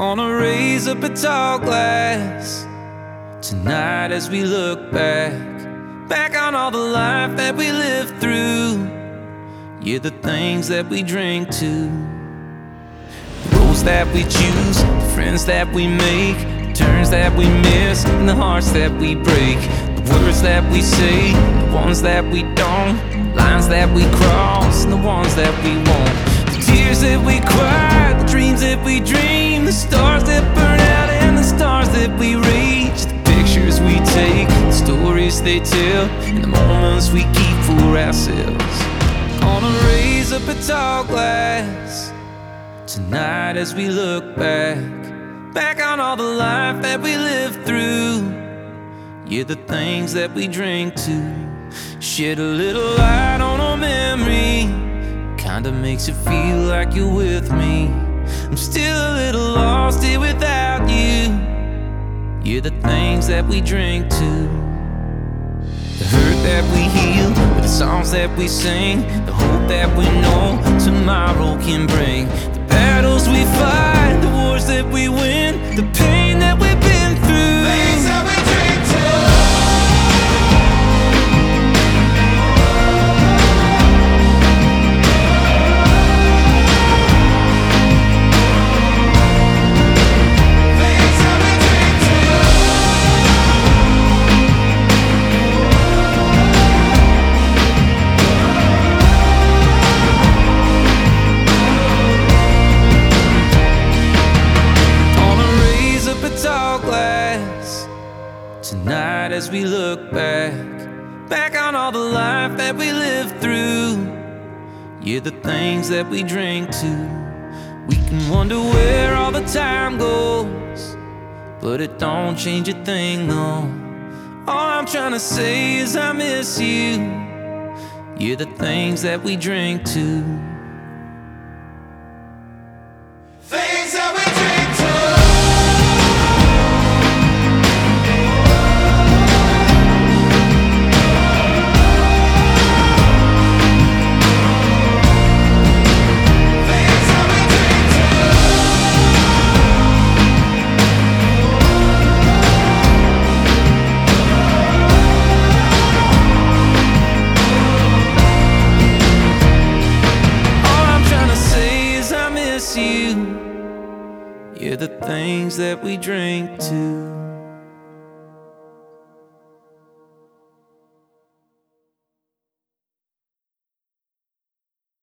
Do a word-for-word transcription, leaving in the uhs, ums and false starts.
Gonna raise up a tall glass tonight as we look back, back on all the life that we lived through. Yeah, the things that we drink to, the roads that we choose, the friends that we make, the turns that we miss, and the hearts that we break. The words that we say, the ones that we don't, lines that we cross, and the ones that we won't. The tears that we cry, the dreams that we dream, the stars that burn out and the stars that we reach. The pictures we take, the stories they tell, and the moments we keep for ourselves. Gonna raise up a tall glass tonight as we look back, back on all the life that we lived through. Yeah, the things that we drink to, shed a little light on our memory. Kinda makes you feel like you're with me. I'm still a little lost here without you. Yeah, the things that we drink to, the hurt that we heal with the songs that we sing, the hope that we know tomorrow can bring. The battles we fight, the wars that we win, the pain that we've been through. Things that we drink to. Tonight as we look back, back on all the life that we lived through. Yeah, the things that we drink to. We can wonder where all the time goes, but it don't change a thing, no. All I'm trying to say is I miss you. Yeah, the things that we drink to. Things that we drink to. You, yeah, the things that we drink to.